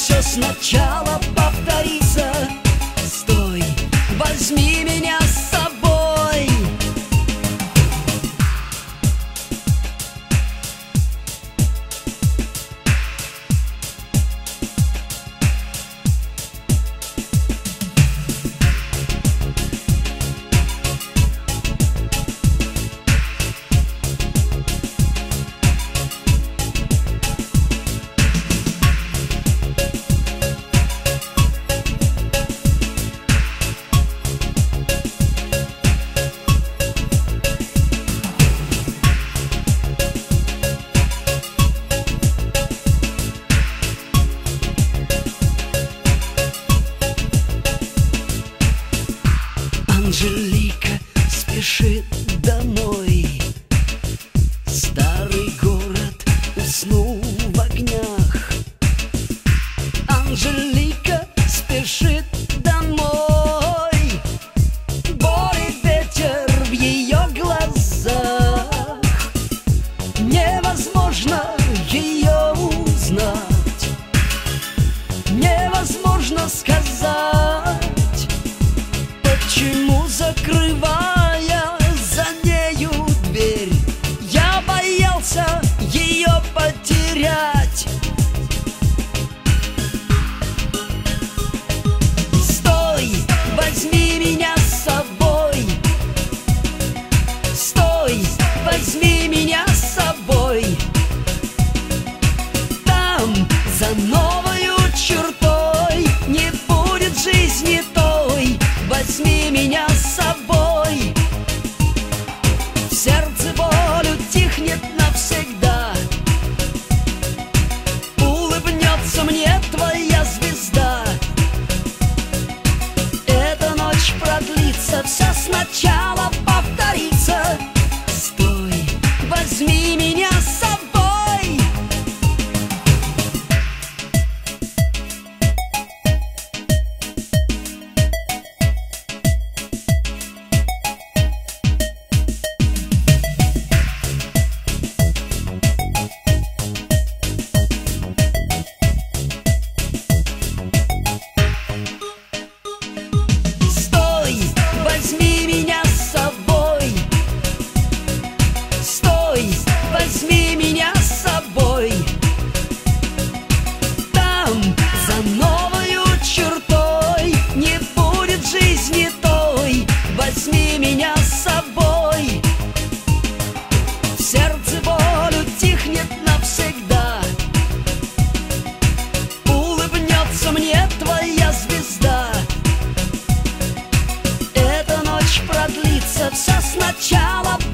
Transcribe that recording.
все сначала повторится. Стой, возьми меня с собой. Анжелика спешит домой. Старый город уснул в огнях. Анжелика спешит домой. Боль и ветер в ее глазах. Невозможно ее узнать. Невозможно сказать, почему, закрывая за нею дверь, я боялся ее потерять. Стой, возьми меня с собой. Стой, возьми меня с собой. Там, за новою чертой, не будет жизни той. Возьми меня с собой. В сердце боль утихнет навсегда. Улыбнется мне твоя звезда. Эта ночь продлится, все сначала повторится. Стой, возьми меня с собой. Возьми меня с собой. Стой, возьми меня с собой. Там, за новою чертой, не будет жизни той. Возьми меня с собой. В сердце боль утихнет навсегда. Улыбнется мне твоя звезда. Продлится, все сначала